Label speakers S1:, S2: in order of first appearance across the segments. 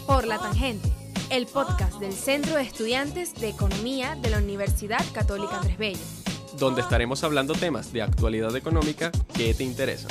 S1: Por la Tangente, el podcast del Centro de Estudiantes de Economía de la Universidad Católica Andrés Bello,
S2: donde estaremos hablando temas de actualidad económica que te interesan.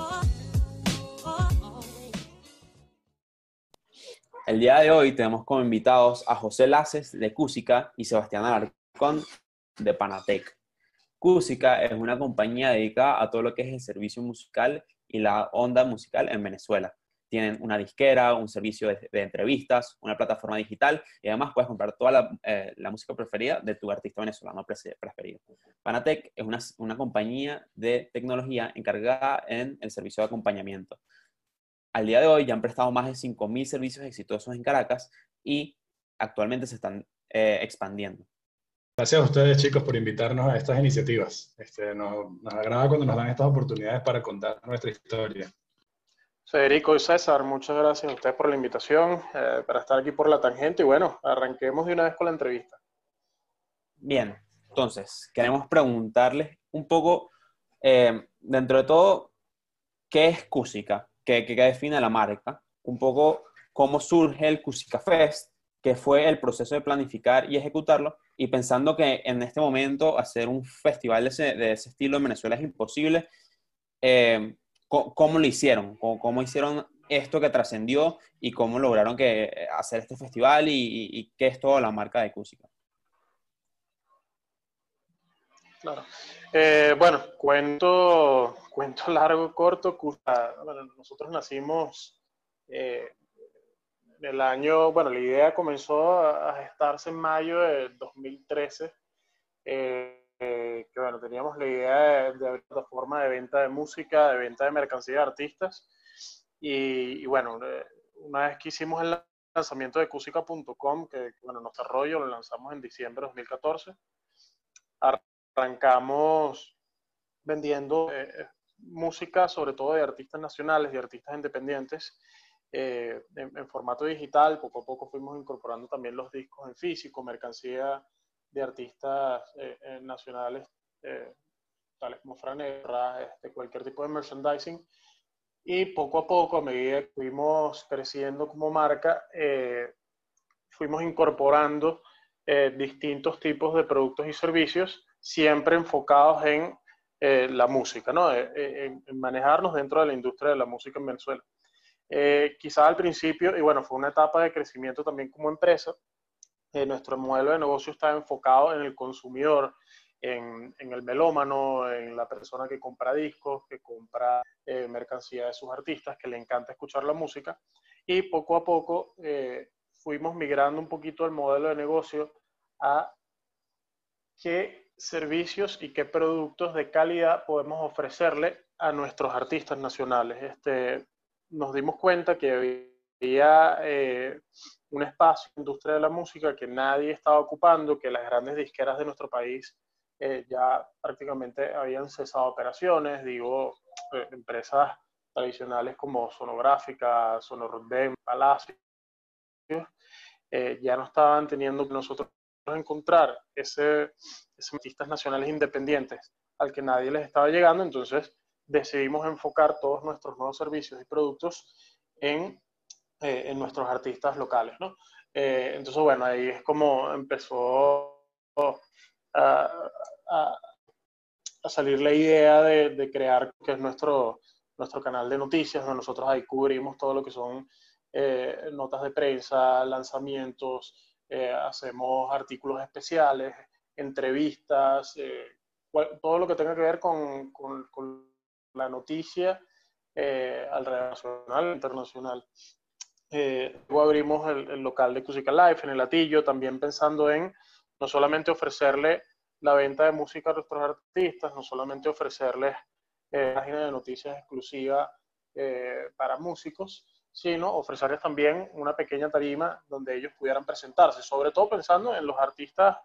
S3: El día de hoy tenemos como invitados a José Laces de Cusica y Sebastián Alarcón de Panatec. Cusica es una compañía dedicada a todo lo que es el servicio musical y la onda musical en Venezuela. Tienen una disquera, un servicio de entrevistas, una plataforma digital y además puedes comprar toda la música preferida de tu artista venezolano preferido. Panatec es una compañía de tecnología encargada en el servicio de acompañamiento. Al día de hoy ya han prestado más de 5.000 servicios exitosos en Caracas y actualmente se están expandiendo.
S4: Gracias a ustedes, chicos, por invitarnos a estas iniciativas. Nos agrada cuando nos dan estas oportunidades para contar nuestra historia.
S5: Federico y César, muchas gracias a ustedes por la invitación, para estar aquí por la tangente. Y bueno, arranquemos de una vez con la entrevista.
S3: Bien, entonces, queremos preguntarles un poco, dentro de todo, ¿qué es Cusica? ¿Qué define la marca? Un poco cómo surge el Cusica Fest, qué fue el proceso de planificar y ejecutarlo, y pensando que en este momento hacer un festival de ese estilo en Venezuela es imposible, ¿cómo lo hicieron? ¿Cómo hicieron esto que trascendió y cómo lograron hacer este festival y qué es toda la marca de Cusica?
S5: Claro. Bueno, cuento largo, corto. Bueno, nosotros nacimos en el año, bueno, la idea comenzó a gestarse en mayo de 2013. Que bueno, teníamos la idea de abrir una plataforma de venta de música, de venta de mercancía de artistas. Y bueno, una vez que hicimos el lanzamiento de Cusica.com, que bueno, nuestro rollo lo lanzamos en diciembre de 2014, arrancamos vendiendo música, sobre todo de artistas nacionales, de artistas independientes, en formato digital. Poco a poco fuimos incorporando también los discos en físico, mercancía de artistas nacionales, tales como Franera, cualquier tipo de merchandising. Y poco a poco, a medida que fuimos creciendo como marca, fuimos incorporando distintos tipos de productos y servicios, siempre enfocados en la música, ¿no? En manejarnos dentro de la industria de la música en Venezuela. Quizás al principio, y bueno, fue una etapa de crecimiento también como empresa. Nuestro modelo de negocio está enfocado en el consumidor, en el melómano, en la persona que compra discos, que compra mercancía de sus artistas, que le encanta escuchar la música. Y poco a poco fuimos migrando un poquito el modelo de negocio a qué servicios y qué productos de calidad podemos ofrecerle a nuestros artistas nacionales. Nos dimos cuenta que había un espacio en la industria de la música que nadie estaba ocupando, que las grandes disqueras de nuestro país ya prácticamente habían cesado operaciones. Digo, empresas tradicionales como Sonográfica, Sonorrodem, Palacio, ya no estaban teniendo que nosotros encontrar esos artistas nacionales independientes al que nadie les estaba llegando. Entonces decidimos enfocar todos nuestros nuevos servicios y productos en nuestros artistas locales, ¿no? Entonces, bueno, ahí es como empezó a salir la idea de crear, que es nuestro canal de noticias, donde nosotros ahí cubrimos todo lo que son notas de prensa, lanzamientos, hacemos artículos especiales, entrevistas, todo lo que tenga que ver con la noticia alrededor nacional, internacional. Luego abrimos el local de Cusica Live en el Latillo, también pensando en no solamente ofrecerle la venta de música a nuestros artistas, no solamente ofrecerles página de noticias exclusiva para músicos, sino ofrecerles también una pequeña tarima donde ellos pudieran presentarse, sobre todo pensando en los artistas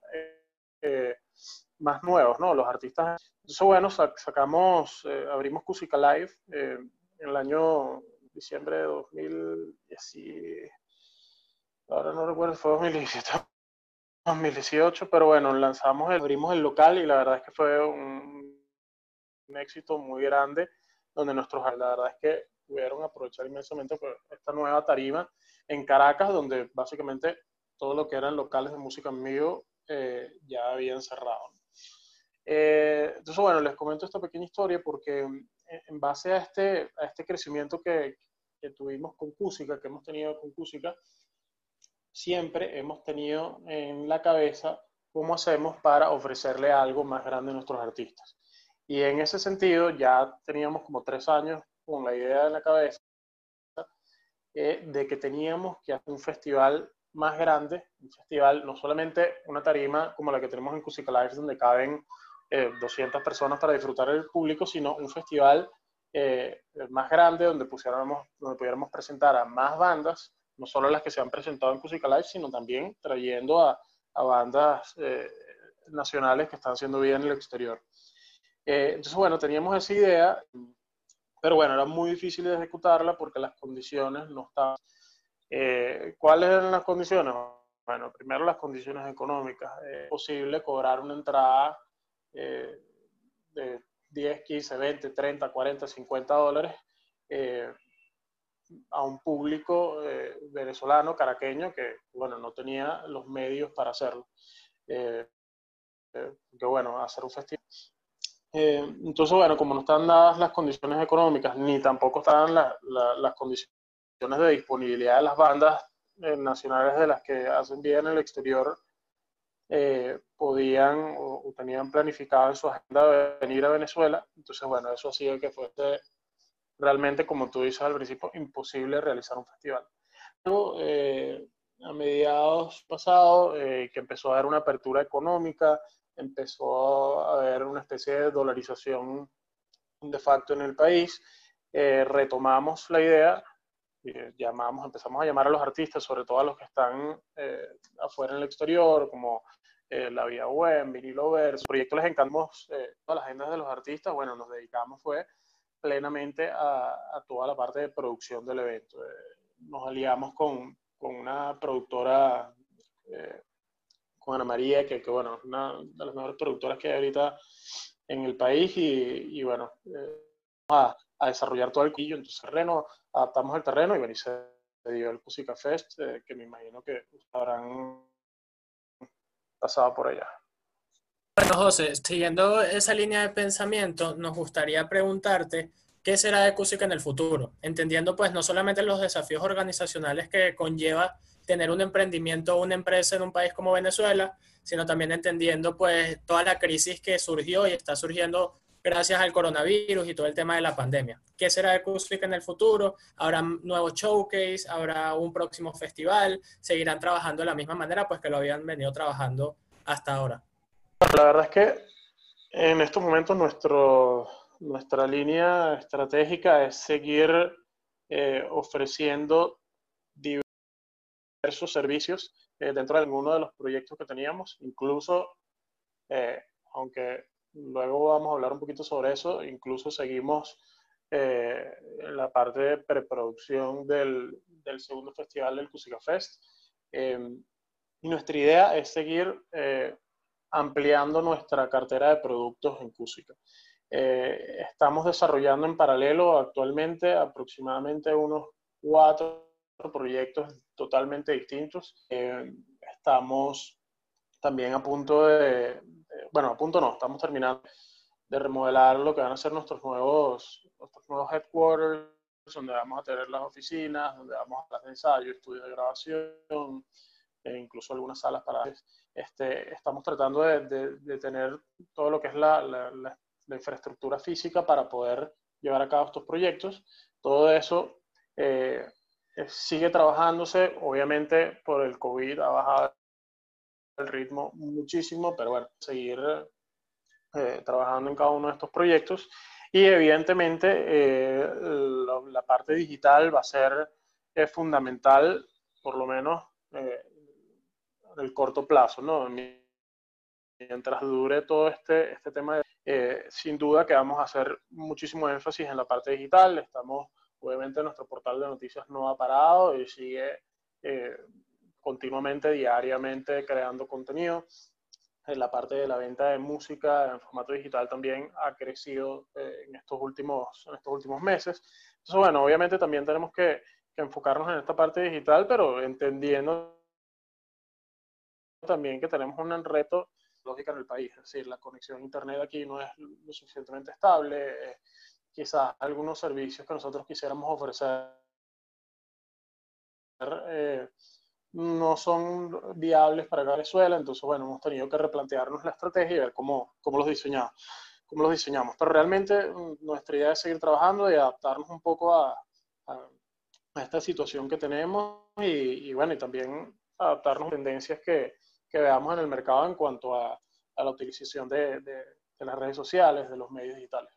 S5: más nuevos, ¿no? Los artistas. Entonces, bueno, abrimos Cusica Live en el año diciembre de 2010, ahora no recuerdo, fue 2017, 2018, pero bueno, abrimos el local y la verdad es que fue un éxito muy grande, donde la verdad es que pudieron aprovechar inmensamente pues, esta nueva tarima en Caracas, donde básicamente todo lo que eran locales de música en vivo ya habían cerrado. Entonces, bueno, les comento esta pequeña historia porque en base a este crecimiento que tuvimos con Cusica, que hemos tenido con Cusica, siempre hemos tenido en la cabeza cómo hacemos para ofrecerle algo más grande a nuestros artistas. Y en ese sentido ya teníamos como 3 años con la idea en la cabeza de que teníamos que hacer un festival más grande, un festival, no solamente una tarima como la que tenemos en Cusica Live, donde caben 200 personas para disfrutar el público, sino un festival más grande donde pudiéramos presentar a más bandas, no solo las que se han presentado en Cusica Live, sino también trayendo a bandas nacionales que están haciendo vida en el exterior. Entonces, bueno, teníamos esa idea, pero bueno, era muy difícil de ejecutarla porque las condiciones no estaban. ¿Cuáles eran las condiciones? Bueno, primero las condiciones económicas. Es posible cobrar una entrada de 10, 15, 20, 30, 40, 50 dólares a un público venezolano, caraqueño, que bueno, no tenía los medios para hacerlo. Que bueno, hacer un festival. Entonces, bueno, como no están dadas las condiciones económicas, ni tampoco estaban las condiciones de disponibilidad de las bandas nacionales de las que hacen vida en el exterior, podían o tenían planificado en su agenda venir a Venezuela. Entonces, bueno, eso hacía que fuese realmente, como tú dices al principio, imposible realizar un festival. Luego, a mediados pasados, que empezó a haber una apertura económica, empezó a haber una especie de dolarización de facto en el país, retomamos la idea, empezamos a llamar a los artistas, sobre todo a los que están afuera en el exterior, como La Vía Web, Vinilo Verso. Proyectos les encantamos todas las agendas de los artistas. Bueno, nos dedicamos plenamente a toda la parte de producción del evento. Nos aliamos con una productora, con Ana María, que bueno, una de las mejores productoras que hay ahorita en el país, y bueno, a desarrollar todo el quillo. Entonces, adaptamos el terreno y bueno, se dio el Cusica Fest, que me imagino que habrán pasado por allá.
S6: Bueno, José, siguiendo esa línea de pensamiento, nos gustaría preguntarte qué será de Cusica en el futuro, entendiendo pues no solamente los desafíos organizacionales que conlleva tener un emprendimiento o una empresa en un país como Venezuela, sino también entendiendo pues toda la crisis que surgió y está surgiendo gracias al coronavirus y todo el tema de la pandemia. ¿Qué será de Cusica en el futuro? ¿Habrá nuevos showcase? ¿Habrá un próximo festival? ¿Seguirán trabajando de la misma manera pues que lo habían venido trabajando hasta ahora?
S5: La verdad es que en estos momentos nuestra línea estratégica es seguir ofreciendo diversos servicios dentro de alguno de los proyectos que teníamos, incluso, aunque luego vamos a hablar un poquito sobre eso, incluso seguimos en la parte de preproducción del segundo festival del Cusica Fest. Y nuestra idea es seguir ampliando nuestra cartera de productos en Cusica. Estamos desarrollando en paralelo actualmente aproximadamente unos 4 proyectos totalmente distintos. Estamos también a punto estamos terminando de remodelar lo que van a ser nuestros nuevos headquarters, donde vamos a tener las oficinas, donde vamos a hacer ensayos, estudios de grabación, incluso algunas salas para... estamos tratando de tener todo lo que es la infraestructura física para poder llevar a cabo estos proyectos. Todo eso sigue trabajándose. Obviamente por el COVID ha bajado el ritmo muchísimo, pero bueno, seguir trabajando en cada uno de estos proyectos. Y evidentemente la parte digital va a ser fundamental, por lo menos en el corto plazo, ¿no? Mientras dure todo este tema, sin duda que vamos a hacer muchísimo énfasis en la parte digital. Obviamente nuestro portal de noticias no ha parado y sigue continuamente, diariamente creando contenido. En la parte de la venta de música en formato digital también ha crecido en estos últimos meses. Entonces, bueno, obviamente también tenemos que enfocarnos en esta parte digital, pero entendiendo también que tenemos un reto lógico en el país, es decir, la conexión a internet aquí no es lo suficientemente estable, quizás algunos servicios que nosotros quisiéramos ofrecer no son viables para Venezuela, entonces bueno, hemos tenido que replantearnos la estrategia y ver cómo los diseñamos. Pero realmente nuestra idea es seguir trabajando y adaptarnos un poco a esta situación que tenemos y bueno, y también adaptarnos a tendencias que veamos en el mercado en cuanto a la utilización de las redes sociales, de los medios digitales.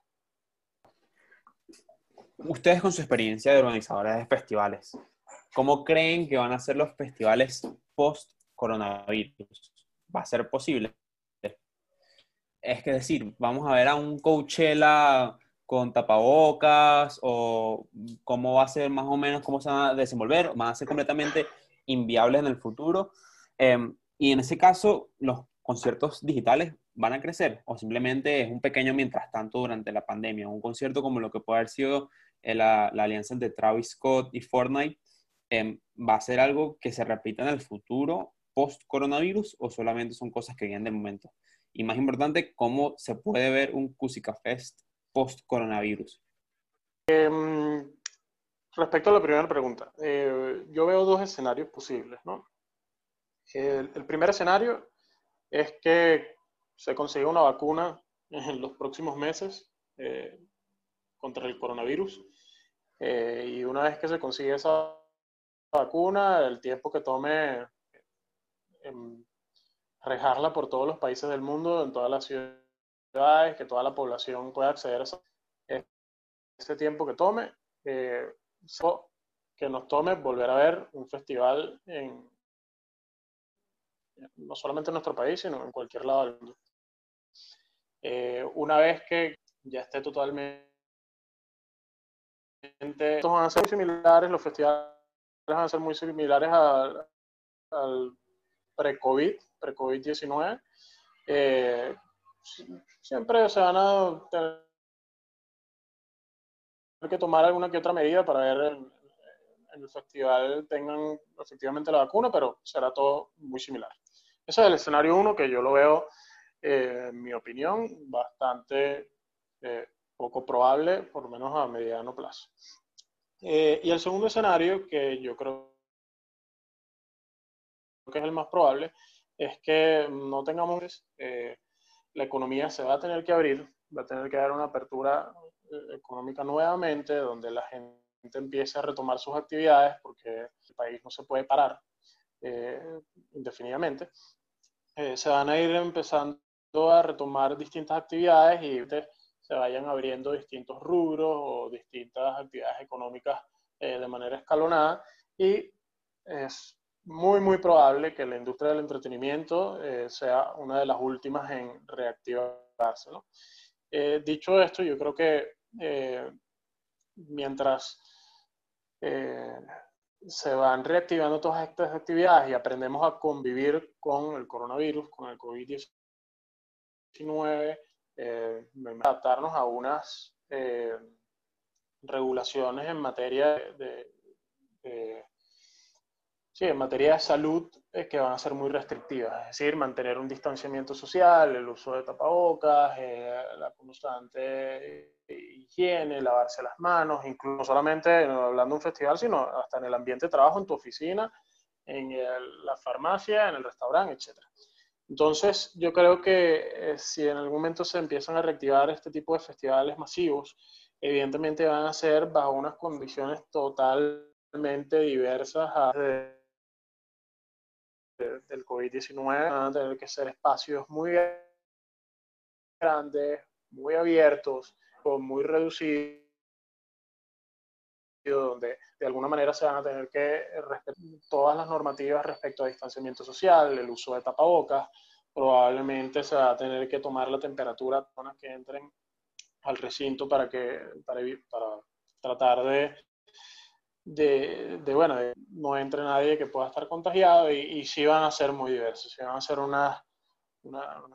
S3: Ustedes con su experiencia de organizadores de festivales, ¿cómo creen que van a ser los festivales post-coronavirus? ¿Va a ser posible? Es decir, ¿vamos a ver a un Coachella con tapabocas? ¿O cómo va a ser más o menos, cómo se van a desenvolver? ¿Van a ser completamente inviables en el futuro? Y en ese caso, ¿los conciertos digitales van a crecer? ¿O simplemente es un pequeño mientras tanto durante la pandemia? Un concierto como lo que puede haber sido la alianza entre Travis Scott y Fortnite, ¿va a ser algo que se repita en el futuro post-coronavirus o solamente son cosas que vienen de momento? Y más importante, ¿cómo se puede ver un Cusica Fest post-coronavirus?
S5: Respecto a la primera pregunta, yo veo dos escenarios posibles, ¿no? El primer escenario es que se consiga una vacuna en los próximos meses contra el coronavirus. Y una vez que se consigue esa vacuna, el tiempo que tome regarla por todos los países del mundo, en todas las ciudades, que toda la población pueda acceder a ese tiempo que tome, que nos tome volver a ver un festival no solamente en nuestro país, sino en cualquier lado del mundo. Una vez que ya esté totalmente... Estos van a ser muy similares, los festivales van a ser muy similares al pre-COVID-19. Siempre se van a tener que tomar alguna que otra medida para ver en el festival tengan efectivamente la vacuna, pero será todo muy similar. Ese es el escenario 1 que yo lo veo, en mi opinión, bastante poco probable, por lo menos a mediano plazo. Y el segundo escenario, que yo creo que es el más probable, es que no tengamos, la economía se va a tener que abrir, va a tener que dar una apertura económica nuevamente, donde la gente empiece a retomar sus actividades, porque el país no se puede parar indefinidamente. Se van a ir empezando a retomar distintas actividades y se vayan abriendo distintos rubros o distintas actividades económicas de manera escalonada, y es muy probable que la industria del entretenimiento sea una de las últimas en reactivarse, ¿no? Dicho esto, yo creo que mientras se van reactivando todas estas actividades y aprendemos a convivir con el coronavirus, con el COVID-19, adaptarnos a unas regulaciones en materia en materia de salud que van a ser muy restrictivas, es decir, mantener un distanciamiento social, el uso de tapabocas, la constante higiene, lavarse las manos, incluso no solamente hablando de un festival, sino hasta en el ambiente de trabajo, en tu oficina, en la farmacia, en el restaurante, etc. Entonces, yo creo que si en algún momento se empiezan a reactivar este tipo de festivales masivos, evidentemente van a ser bajo unas condiciones totalmente diversas del COVID-19, van a tener que ser espacios muy grandes, muy abiertos, o muy reducidos, donde de alguna manera se van a tener que respetar todas las normativas respecto a distanciamiento social, el uso de tapabocas, probablemente se va a tener que tomar la temperatura a personas que entren al recinto para tratar de no entre nadie que pueda estar contagiado, y sí van a ser muy diversos, sí van a ser unas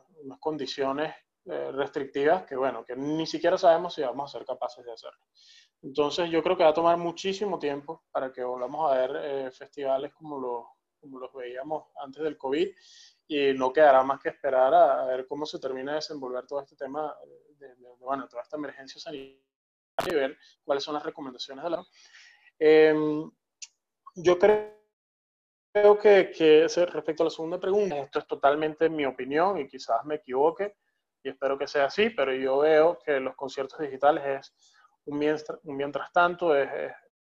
S5: condiciones restrictivas que, bueno, que ni siquiera sabemos si vamos a ser capaces de hacerlo. Entonces yo creo que va a tomar muchísimo tiempo para que volvamos a ver festivales como los veíamos antes del COVID, y no quedará más que esperar a ver cómo se termina de desenvolver todo este tema bueno, toda esta emergencia sanitaria, y ver cuáles son las recomendaciones de la... Yo creo que respecto a la segunda pregunta, esto es totalmente mi opinión y quizás me equivoque, y espero que sea así, pero yo veo que los conciertos digitales es un mientras tanto, es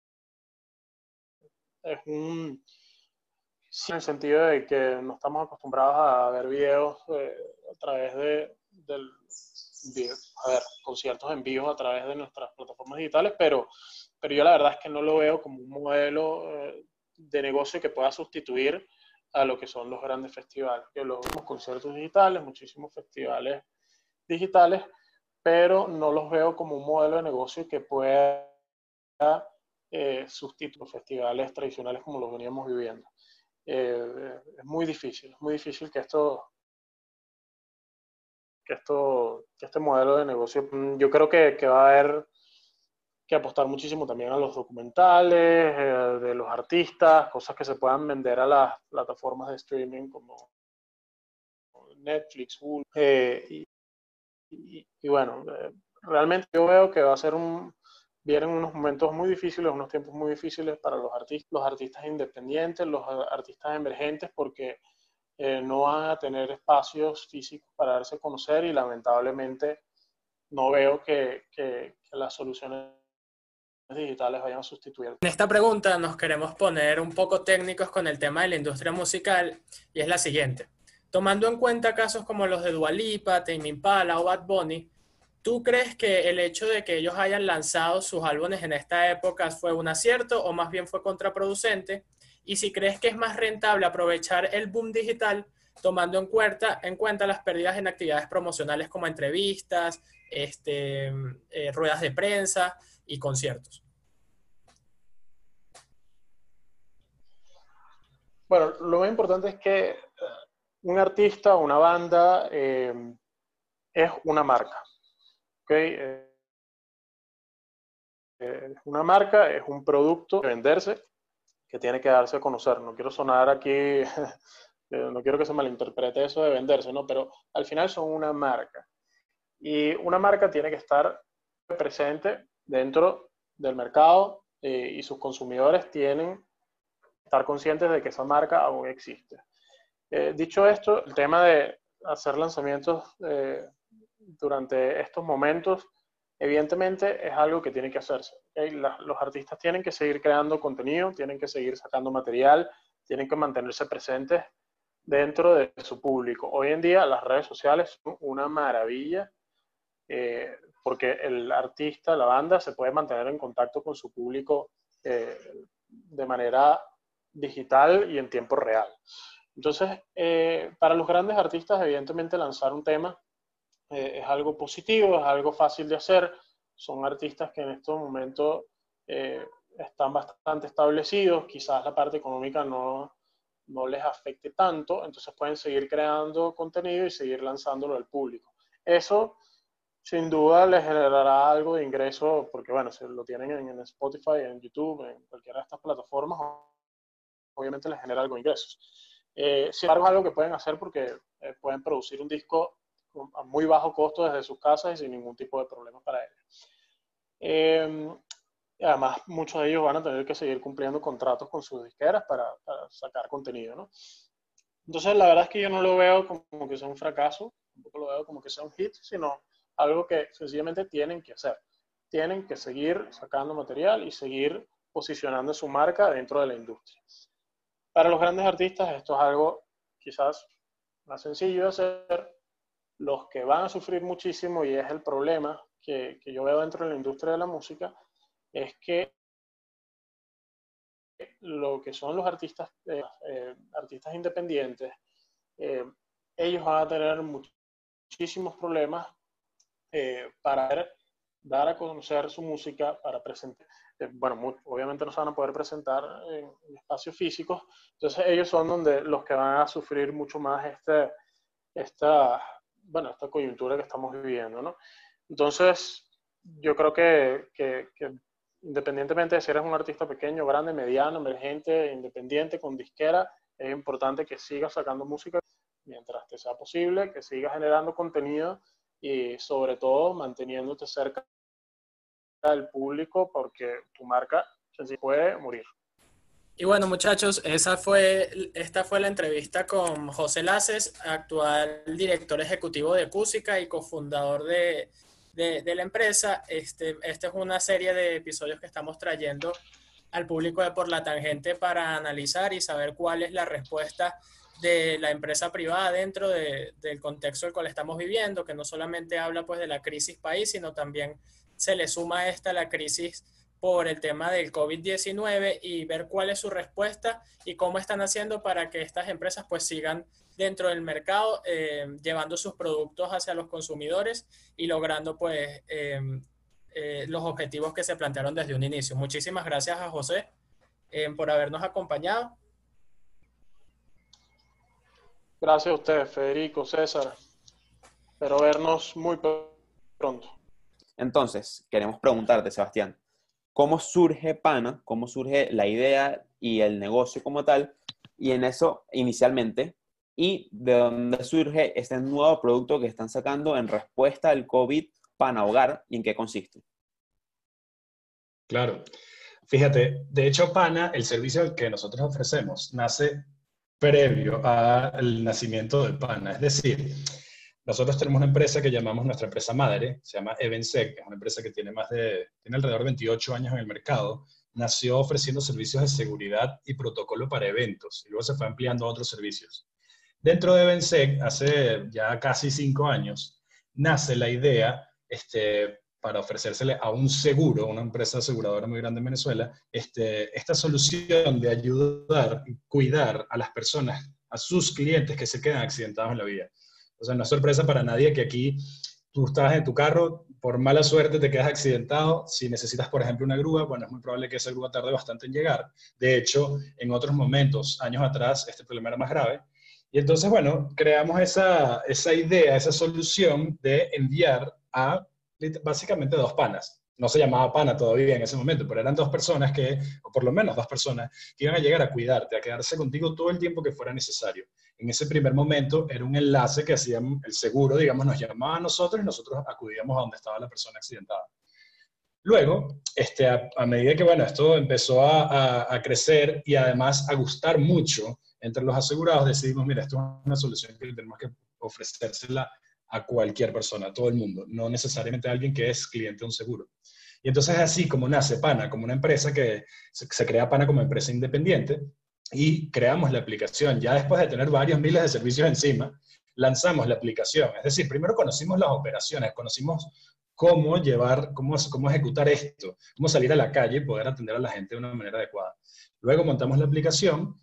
S5: un... Sí, en el sentido de que no estamos acostumbrados a ver videos a través conciertos en vivo a través de nuestras plataformas digitales, pero yo la verdad es que no lo veo como un modelo de negocio que pueda sustituir a lo que son los grandes festivales. Que los conciertos digitales, muchísimos festivales digitales, pero no los veo como un modelo de negocio que pueda sustituir festivales tradicionales como los veníamos viviendo. Es muy difícil que este modelo de negocio, yo creo que va a haber que apostar muchísimo también a los documentales, de los artistas, cosas que se puedan vender a las plataformas de streaming como Netflix, Hulu, y bueno, realmente yo veo que va a ser vienen unos momentos muy difíciles, unos tiempos muy difíciles para los artistas independientes, los artistas emergentes, porque no van a tener espacios físicos para darse a conocer, y lamentablemente no veo que las soluciones digitales vayan a sustituir.
S6: En esta pregunta nos queremos poner un poco técnicos con el tema de la industria musical, y es la siguiente. Tomando en cuenta casos como los de Dua Lipa, Tame Impala o Bad Bunny, ¿tú crees que el hecho de que ellos hayan lanzado sus álbumes en esta época fue un acierto o más bien fue contraproducente? Y si crees que es más rentable aprovechar el boom digital tomando en cuenta las pérdidas en actividades promocionales como entrevistas, ruedas de prensa y conciertos.
S5: Bueno, lo más importante es que un artista o una banda es una marca. ¿Okay? Es una marca, es un producto que venderse, que tiene que darse a conocer. No quiero sonar aquí, no quiero que se malinterprete eso de venderse, ¿no? Pero al final son una marca. Y una marca tiene que estar presente dentro del mercado, y sus consumidores tienen que estar conscientes de que esa marca aún existe. Dicho esto, el tema de hacer lanzamientos durante estos momentos, evidentemente es algo que tiene que hacerse. ¿Okay? Los artistas tienen que seguir creando contenido, tienen que seguir sacando material, tienen que mantenerse presentes dentro de su público. Hoy en día las redes sociales son una maravilla, porque el artista, la banda, se puede mantener en contacto con su público de manera digital y en tiempo real. Entonces, para los grandes artistas, evidentemente lanzar un tema es algo positivo, es algo fácil de hacer. Son artistas que en estos momentos están bastante establecidos, quizás la parte económica no les afecte tanto, entonces pueden seguir creando contenido y seguir lanzándolo al público. Eso, sin duda, les generará algo de ingreso, porque bueno, se lo tienen en Spotify, en YouTube, en cualquiera de estas plataformas, obviamente les genera algo de ingresos. Sin embargo, es algo que pueden hacer porque pueden producir un disco a muy bajo costo desde sus casas y sin ningún tipo de problemas para ellos. Además, muchos de ellos van a tener que seguir cumpliendo contratos con sus disqueras para sacar contenido, ¿no? Entonces, la verdad es que yo no lo veo como que sea un fracaso, tampoco lo veo como que sea un hit, sino algo que sencillamente tienen que hacer. Tienen que seguir sacando material y seguir posicionando su marca dentro de la industria. Para los grandes artistas esto es algo quizás más sencillo de hacer. Los que van a sufrir muchísimo, y es el problema que yo veo dentro de la industria de la música, es que lo que son los artistas independientes, ellos van a tener muchísimos problemas para dar a conocer su música, para presentar. Bueno, obviamente no se van a poder presentar en espacios físicos, entonces ellos son los que van a sufrir mucho más esta coyuntura que estamos viviendo, ¿no? Entonces, yo creo que independientemente de si eres un artista pequeño, grande, mediano, emergente, independiente, con disquera, es importante que sigas sacando música mientras te sea posible, que sigas generando contenido y sobre todo manteniéndote cerca del público, porque tu marca se puede morir.
S6: Y bueno, muchachos, esta fue la entrevista con José Laces, actual director ejecutivo de Cusica y cofundador de la empresa. Esta es una serie de episodios que estamos trayendo al público de Por la Tangente para analizar y saber cuál es la respuesta de la empresa privada dentro del contexto del cual estamos viviendo, que no solamente habla pues de la crisis país, sino también se le suma a esta la crisis por el tema del COVID-19 y ver cuál es su respuesta y cómo están haciendo para que estas empresas pues sigan dentro del mercado, llevando sus productos hacia los consumidores y logrando pues los objetivos que se plantearon desde un inicio. Muchísimas gracias a José por habernos acompañado.
S5: Gracias a ustedes, Federico, César. Espero vernos muy pronto.
S3: Entonces, queremos preguntarte, Sebastián, ¿cómo surge Pana? ¿Cómo surge la idea y el negocio como tal? Y en eso, inicialmente, ¿y de dónde surge este nuevo producto que están sacando en respuesta al COVID, Pana Hogar, y en qué consiste?
S4: Claro. Fíjate, de hecho, Pana, el servicio que nosotros ofrecemos, nace previo al nacimiento de Pana. Es decir, nosotros tenemos una empresa que llamamos nuestra empresa madre, se llama Evensec, es una empresa que tiene alrededor de 28 años en el mercado. Nació ofreciendo servicios de seguridad y protocolo para eventos, y luego se fue ampliando a otros servicios. Dentro de Evensec, hace ya casi 5 años, nace la idea, para ofrecérsele a un seguro, una empresa aseguradora muy grande en Venezuela, esta solución de ayudar y cuidar a las personas, a sus clientes que se quedan accidentados en la vía. O sea, no es sorpresa para nadie que aquí tú estás en tu carro, por mala suerte te quedas accidentado. Si necesitas, por ejemplo, una grúa, bueno, es muy probable que esa grúa tarde bastante en llegar. De hecho, en otros momentos, años atrás, este problema era más grave. Y entonces, bueno, creamos esa idea, esa solución de enviar a básicamente 2 panas. No se llamaba Pana todavía en ese momento, pero eran 2 personas o por lo menos 2 personas, que iban a llegar a cuidarte, a quedarse contigo todo el tiempo que fuera necesario. En ese primer momento era un enlace que hacían el seguro, digamos, nos llamaba a nosotros y nosotros acudíamos a donde estaba la persona accidentada. Luego, a medida que, bueno, esto empezó a crecer y además a gustar mucho entre los asegurados, decidimos, mira, esto es una solución que tenemos que ofrecérsela a cualquier persona, a todo el mundo, no necesariamente a alguien que es cliente de un seguro. Y entonces es así como nace Pana, como una empresa que se crea Pana como empresa independiente, y creamos la aplicación. Ya después de tener varios miles de servicios encima, lanzamos la aplicación. Es decir, primero conocimos las operaciones, conocimos cómo ejecutar esto, cómo salir a la calle y poder atender a la gente de una manera adecuada. Luego montamos la aplicación,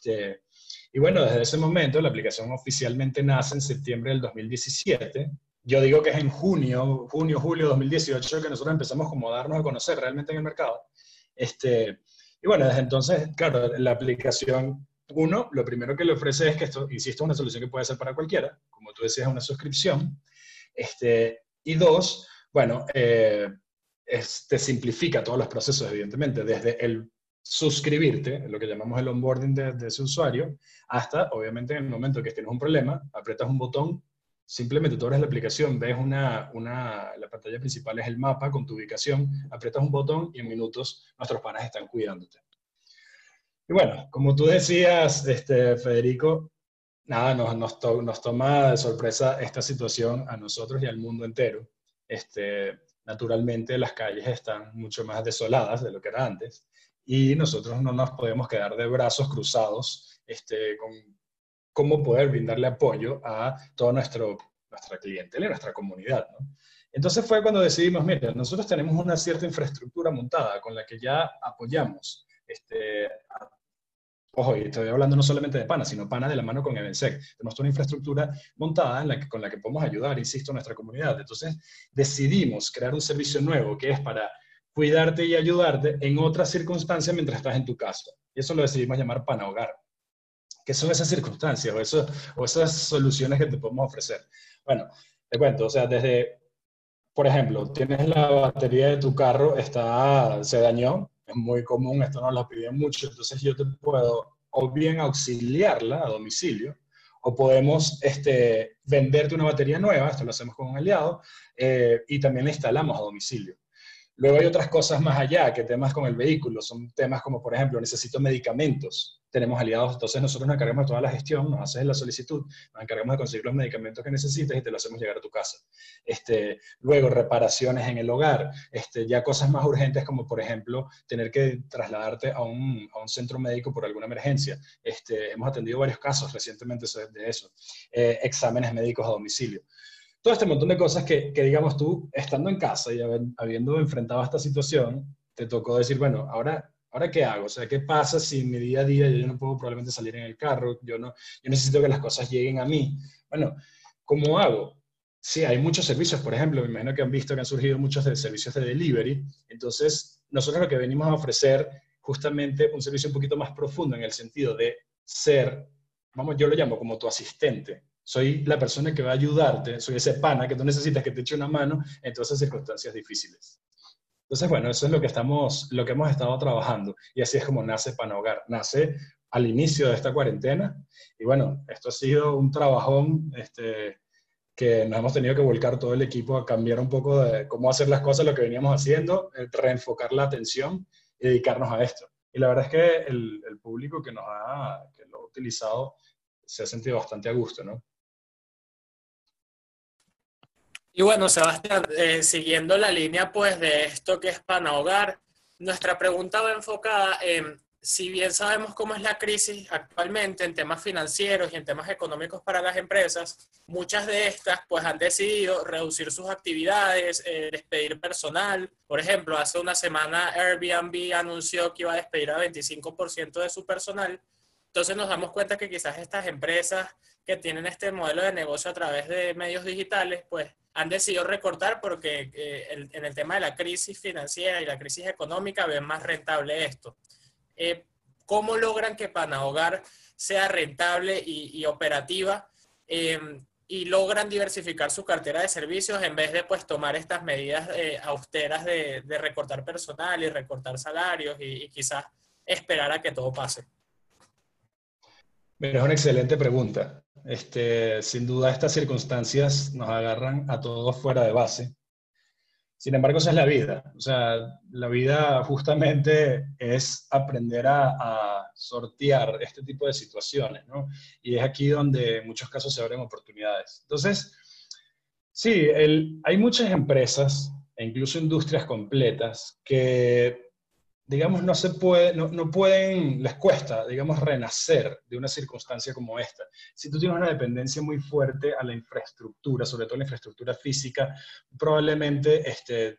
S4: y bueno, desde ese momento la aplicación oficialmente nace en septiembre del 2017. Yo digo que es en julio 2018 que nosotros empezamos como a darnos a conocer realmente en el mercado. Y bueno, desde entonces, claro, la aplicación, lo primero que le ofrece es que esto, insisto, es una solución que puede ser para cualquiera, como tú decías, una suscripción. Y 2, bueno, te simplifica todos los procesos, evidentemente, desde el suscribirte, lo que llamamos el onboarding de ese usuario, hasta, obviamente, en el momento que tienes un problema, aprietas un botón, simplemente tú abres la aplicación, ves la pantalla principal es el mapa con tu ubicación, aprietas un botón y en minutos nuestros panas están cuidándote. Y bueno, como tú decías, Federico, nada, nos toma de sorpresa esta situación a nosotros y al mundo entero. Naturalmente las calles están mucho más desoladas de lo que era antes y nosotros no nos podemos quedar de brazos cruzados con cómo poder brindarle apoyo a toda nuestra clientela y nuestra comunidad, ¿no? Entonces fue cuando decidimos, mira, nosotros tenemos una cierta infraestructura montada con la que ya apoyamos. Ojo, y estoy hablando no solamente de Pana, sino Pana de la mano con Evensec. Tenemos toda una infraestructura montada con la que podemos ayudar, insisto, a nuestra comunidad. Entonces decidimos crear un servicio nuevo que es para cuidarte y ayudarte en otras circunstancias mientras estás en tu casa. Y eso lo decidimos llamar Pana Hogar. ¿Qué son esas circunstancias o esas soluciones que te podemos ofrecer? Bueno, te cuento, o sea, desde por ejemplo, tienes la batería de tu carro, se dañó, es muy común, esto nos lo piden mucho, entonces yo te puedo o bien auxiliarla a domicilio, o podemos venderte una batería nueva, esto lo hacemos con un aliado, y también la instalamos a domicilio. Luego hay otras cosas más allá, que temas con el vehículo, son temas como, por ejemplo, necesito medicamentos. Tenemos aliados, entonces nosotros nos encargamos de toda la gestión, nos haces la solicitud, nos encargamos de conseguir los medicamentos que necesites y te lo hacemos llegar a tu casa. Luego, reparaciones en el hogar, ya cosas más urgentes como, por ejemplo, tener que trasladarte a un centro médico por alguna emergencia. Hemos atendido varios casos recientemente de eso. Exámenes médicos a domicilio. Todo este montón de cosas que digamos tú, estando en casa y habiendo enfrentado esta situación, te tocó decir, bueno, ¿ahora qué hago? O sea, ¿qué pasa si en mi día a día yo no puedo probablemente salir en el carro? Yo necesito que las cosas lleguen a mí. Bueno, ¿cómo hago? Sí, hay muchos servicios, por ejemplo, me imagino que han visto que han surgido muchos servicios de delivery. Entonces, nosotros lo que venimos a ofrecer justamente un servicio un poquito más profundo en el sentido de ser, yo lo llamo como tu asistente. Soy la persona que va a ayudarte, soy ese pana que tú necesitas que te eche una mano en todas esas circunstancias difíciles. Entonces, bueno, eso es lo que hemos estado trabajando. Y así es como nace Panahogar. Nace al inicio de esta cuarentena. Y bueno, esto ha sido un trabajón que nos hemos tenido que volcar todo el equipo a cambiar un poco de cómo hacer las cosas, lo que veníamos haciendo, reenfocar la atención y dedicarnos a esto. Y la verdad es que el público que lo ha utilizado se ha sentido bastante a gusto, ¿no?
S6: Y bueno, Sebastián, siguiendo la línea pues de esto que es Panahogar, nuestra pregunta va enfocada en, si bien sabemos cómo es la crisis actualmente en temas financieros y en temas económicos para las empresas, muchas de estas pues han decidido reducir sus actividades, despedir personal. Por ejemplo, hace una semana Airbnb anunció que iba a despedir a 25% de su personal. Entonces nos damos cuenta que quizás estas empresas que tienen este modelo de negocio a través de medios digitales, pues han decidido recortar porque en el tema de la crisis financiera y la crisis económica ven más rentable esto. ¿Cómo logran que Panahogar sea rentable y operativa y logran diversificar su cartera de servicios en vez de pues tomar estas medidas austeras de recortar personal y recortar salarios y quizás esperar a que todo pase?
S4: Mira, es una excelente pregunta. Sin duda estas circunstancias nos agarran a todos fuera de base. Sin embargo, esa es la vida. O sea, la vida justamente es aprender a sortear este tipo de situaciones, ¿no? Y es aquí donde en muchos casos se abren oportunidades. Entonces, sí, hay muchas empresas e incluso industrias completas que, digamos, no pueden, les cuesta, digamos, renacer de una circunstancia como esta. Si tú tienes una dependencia muy fuerte a la infraestructura, sobre todo la infraestructura física, probablemente estés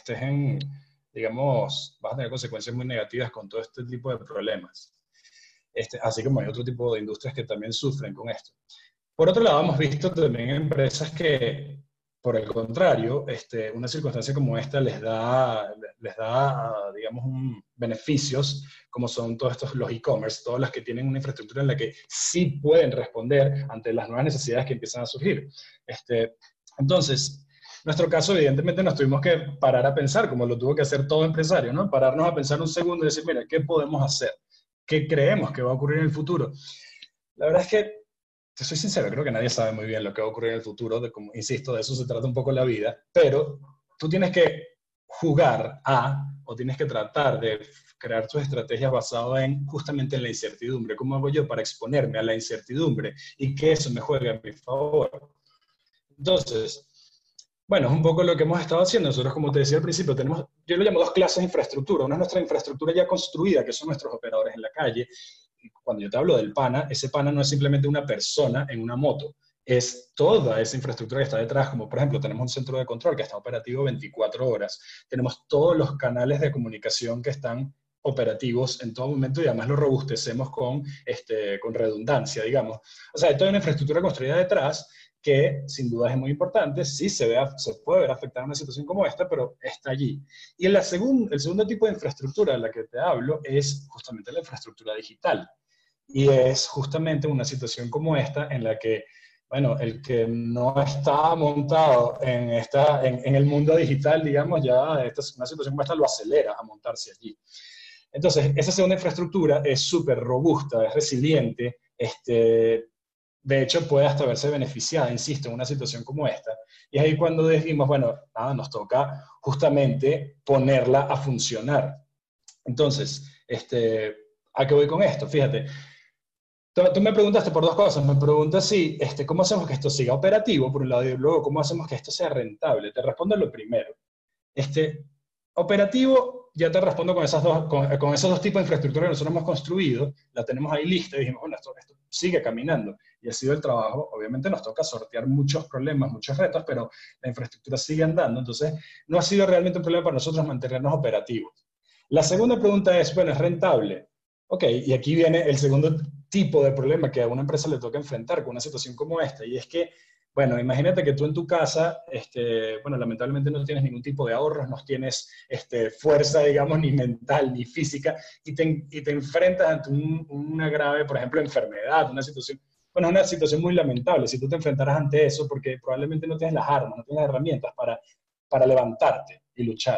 S4: digamos, vas a tener consecuencias muy negativas con todo este tipo de problemas. Así como hay otro tipo de industrias que también sufren con esto. Por otro lado, hemos visto también empresas que, por el contrario, una circunstancia como esta les da digamos, beneficios, como son todos estos, los e-commerce, todas las que tienen una infraestructura en la que sí pueden responder ante las nuevas necesidades que empiezan a surgir. Entonces, en nuestro caso, evidentemente, nos tuvimos que parar a pensar, como lo tuvo que hacer todo empresario, ¿no? Pararnos a pensar un segundo y decir, mira, ¿qué podemos hacer? ¿Qué creemos que va a ocurrir en el futuro? La verdad es que, te soy sincero, creo que nadie sabe muy bien lo que va a ocurrir en el futuro, como, insisto, de eso se trata un poco la vida, pero tú tienes que jugar o tienes que tratar de crear tus estrategias basado justamente en la incertidumbre. ¿Cómo hago yo para exponerme a la incertidumbre y que eso me juegue a mi favor? Entonces, bueno, es un poco lo que hemos estado haciendo. Nosotros, como te decía al principio, yo lo llamo dos clases de infraestructura. Una es nuestra infraestructura ya construida, que son nuestros operadores en la calle. Cuando yo te hablo del pana, ese pana no es simplemente una persona en una moto, es toda esa infraestructura que está detrás, como por ejemplo tenemos un centro de control que está operativo 24 horas, tenemos todos los canales de comunicación que están operativos en todo momento y además lo robustecemos con redundancia, digamos. O sea, hay toda una infraestructura construida detrás que sin duda es muy importante, sí se puede ver afectada en una situación como esta, pero está allí. Y el segundo tipo de infraestructura de la que te hablo es justamente la infraestructura digital. Y es justamente una situación como esta en la que bueno, el que no está montado en el mundo digital, digamos, ya una situación como esta lo acelera a montarse allí. Entonces, esa segunda infraestructura es súper robusta, es resiliente, de hecho puede hasta verse beneficiada, insisto, en una situación como esta. Y es ahí cuando dijimos, bueno, nada, nos toca justamente ponerla a funcionar. Entonces, ¿a qué voy con esto? Fíjate, tú me preguntaste por dos cosas. Me preguntas si, cómo hacemos que esto siga operativo, por un lado, y luego, cómo hacemos que esto sea rentable. Te respondo lo primero. Operativo, ya te respondo con esos dos tipos de infraestructura que nosotros hemos construido, la tenemos ahí lista y dijimos, bueno, esto sigue caminando. Y ha sido el trabajo, obviamente nos toca sortear muchos problemas, muchos retos, pero la infraestructura sigue andando, entonces no ha sido realmente un problema para nosotros mantenernos operativos. La segunda pregunta es, bueno, ¿es rentable? Ok, y aquí viene el segundo tipo de problema que a una empresa le toca enfrentar con una situación como esta, y es que, bueno, imagínate que tú en tu casa, bueno, lamentablemente no tienes ningún tipo de ahorros, no tienes fuerza, digamos, ni mental, ni física, y te enfrentas ante una grave, por ejemplo, enfermedad, una situación, bueno, es una situación muy lamentable si tú te enfrentaras ante eso, porque probablemente no tienes las armas, no tienes las herramientas para levantarte y luchar.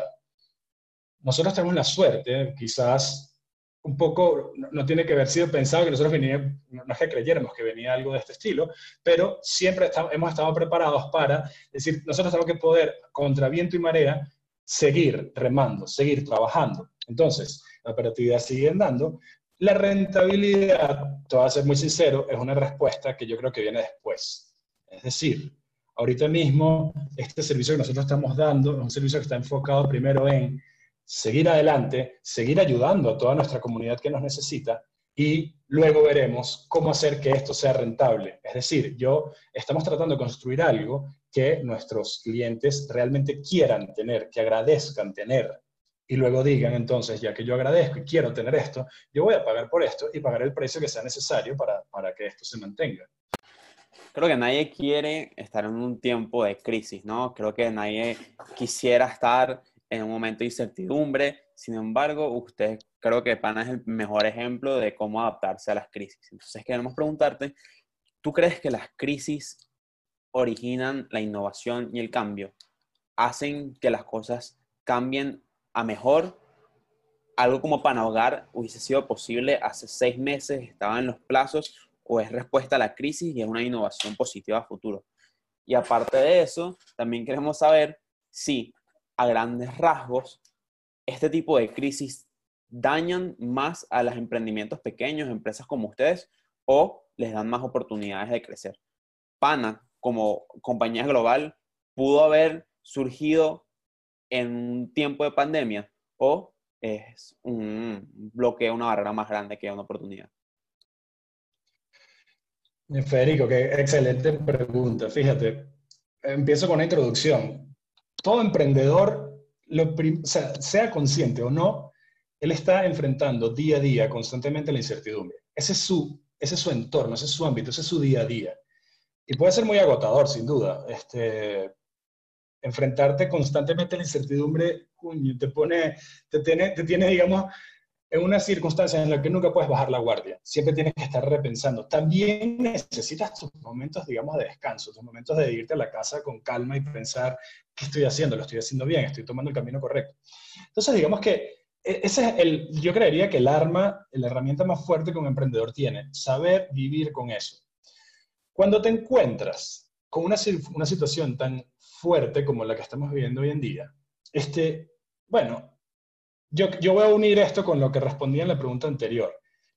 S4: Nosotros tenemos la suerte, quizás un poco, no tiene que haber sido pensado que nosotros no es que creyéramos que venía algo de este estilo, pero siempre hemos estado preparados para decir, nosotros tenemos que poder, contra viento y marea, seguir remando, seguir trabajando. Entonces, la operatividad sigue andando. La rentabilidad, te voy a ser muy sincero, es una respuesta que yo creo que viene después. Es decir, ahorita mismo, este servicio que nosotros estamos dando es un servicio que está enfocado primero en seguir adelante, seguir ayudando a toda nuestra comunidad que nos necesita y luego veremos cómo hacer que esto sea rentable. Es decir, estamos tratando de construir algo que nuestros clientes realmente quieran tener, que agradezcan tener y luego digan entonces, ya que yo agradezco y quiero tener esto, yo voy a pagar por esto y pagar el precio que sea necesario para que esto se mantenga.
S3: Creo que nadie quiere estar en un tiempo de crisis, ¿no? Creo que nadie quisiera estar en un momento de incertidumbre. Sin embargo, creo que Pana es el mejor ejemplo de cómo adaptarse a las crisis. Entonces, queremos preguntarte, ¿tú crees que las crisis originan la innovación y el cambio? ¿Hacen que las cosas cambien a mejor? ¿Algo como Pana Hogar hubiese sido posible hace 6 meses, estaba en los plazos, o es respuesta a la crisis y es una innovación positiva a futuro? Y aparte de eso, también queremos saber si a grandes rasgos, este tipo de crisis dañan más a los emprendimientos pequeños, empresas como ustedes, o les dan más oportunidades de crecer. Pana, como compañía global, pudo haber surgido en un tiempo de pandemia, o es un bloqueo, una barrera más grande que una oportunidad.
S4: Federico, qué excelente pregunta. Fíjate, empiezo con una introducción. Todo emprendedor, sea consciente o no, él está enfrentando día a día constantemente la incertidumbre. Ese es su entorno, ese es su ámbito, ese es su día a día. Y puede ser muy agotador, sin duda. Enfrentarte constantemente a la incertidumbre te tiene, digamos, en una circunstancia en la que nunca puedes bajar la guardia. Siempre tienes que estar repensando. También necesitas tus momentos, digamos, de descanso, tus momentos de irte a la casa con calma y pensar, ¿qué estoy haciendo? ¿Lo estoy haciendo bien? ¿Estoy tomando el camino correcto? Entonces, digamos que ese es yo creería que la herramienta más fuerte que un emprendedor tiene, saber vivir con eso. Cuando te encuentras con una situación tan fuerte como la que estamos viviendo hoy en día, bueno, yo voy a unir esto con lo que respondí en la pregunta anterior.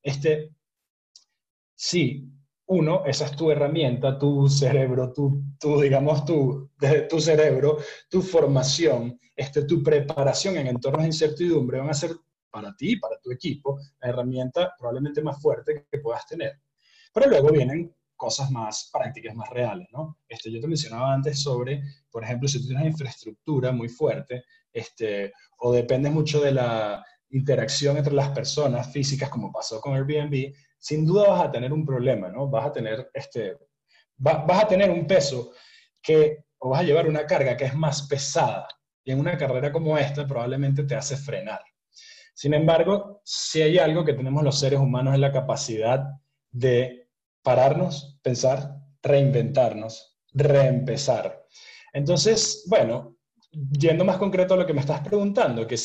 S4: Sí, esa es tu herramienta, tu cerebro, desde tu cerebro, tu formación, tu preparación en entornos de incertidumbre van a ser para ti, para tu equipo, la herramienta probablemente más fuerte que puedas tener. Pero luego vienen cosas más prácticas, más reales, ¿no? Yo te mencionaba antes sobre, por ejemplo, si tú tienes una infraestructura muy fuerte, o dependes mucho de la interacción entre las personas físicas, como pasó con Airbnb, sin duda vas a tener un problema, ¿no? Vas a tener, vas a tener un peso o vas a llevar una carga que es más pesada, y en una carrera como esta probablemente te hace frenar. Sin embargo, si hay algo que tenemos los seres humanos es la capacidad de pararnos, pensar reinventarnos, reempezar. Entonces, bueno, yendo más concreto a lo que me estás preguntando, que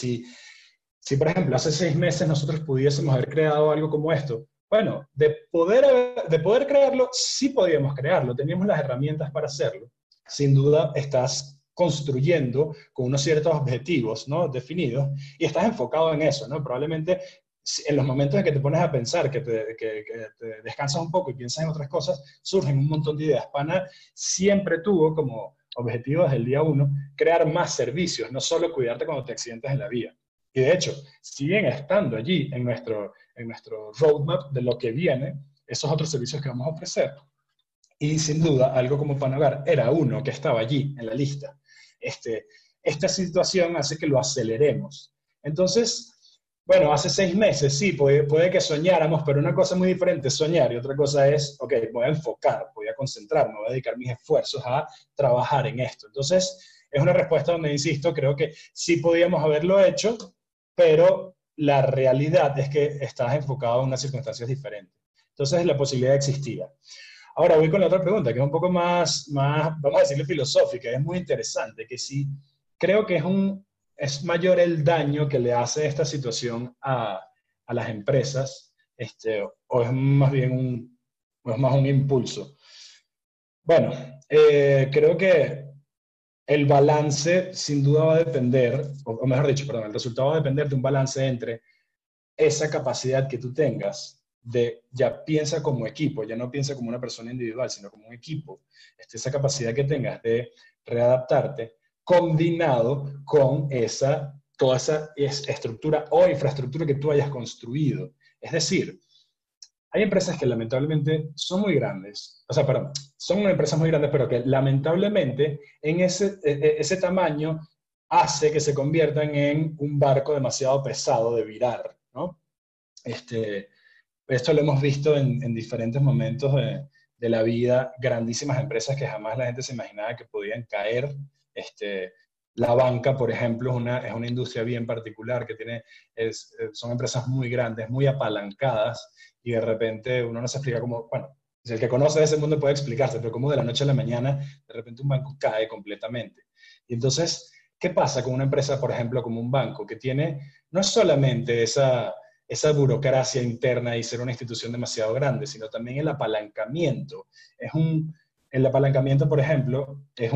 S4: si por ejemplo, hace 6 meses nosotros pudiésemos haber creado algo como esto, bueno, de poder crearlo, sí podíamos crearlo, teníamos las herramientas para hacerlo. Sin duda estás construyendo con unos ciertos objetivos, ¿no?, definidos, y estás enfocado en eso, ¿no? Probablemente en los momentos en que te pones a pensar, que te descansas un poco y piensas en otras cosas, surgen un montón de ideas. Pana siempre tuvo como objetivo desde el día 1 crear más servicios, no solo cuidarte cuando te accidentas en la vía. Y de hecho, siguen estando allí en nuestro roadmap de lo que viene, esos otros servicios que vamos a ofrecer. Y sin duda, algo como Panahogar era uno que estaba allí en la lista. Esta situación hace que lo aceleremos. Entonces, bueno, hace 6 meses sí, puede que soñáramos, pero una cosa muy diferente es soñar y otra cosa es, ok, voy a enfocar, voy a concentrarme, voy a dedicar mis esfuerzos a trabajar en esto. Entonces, es una respuesta donde, insisto, creo que sí podíamos haberlo hecho, pero la realidad es que estás enfocado en unas circunstancias diferentes. Entonces, la posibilidad existía. Ahora voy con la otra pregunta, que es un poco más, vamos a decirle filosófica, es muy interesante, que sí, creo que es mayor el daño que le hace esta situación a las empresas, o es más bien un impulso. Bueno, creo que el balance sin duda va a depender, o mejor dicho, perdón, el resultado va a depender de un balance entre esa capacidad que tú tengas de ya piensa como equipo, ya no piensa como una persona individual, sino como un equipo, esa capacidad que tengas de readaptarte, combinado con toda esa estructura o infraestructura que tú hayas construido. Es decir, hay empresas que lamentablemente son muy grandes, son empresas muy grandes, pero que lamentablemente en ese tamaño hace que se conviertan en un barco demasiado pesado de virar, ¿no? Esto lo hemos visto en diferentes momentos de la vida, grandísimas empresas que jamás la gente se imaginaba que podían caer. La banca, por ejemplo, es una industria bien particular que son empresas muy grandes, muy apalancadas, y de repente uno no se explica cómo, bueno, el que conoce ese mundo puede explicarse, pero cómo de la noche a la mañana de repente un banco cae completamente. Y entonces, ¿qué pasa con una empresa, por ejemplo, como un banco, que no es solamente esa burocracia interna y ser una institución demasiado grande, sino también el apalancamiento? El apalancamiento, por ejemplo, es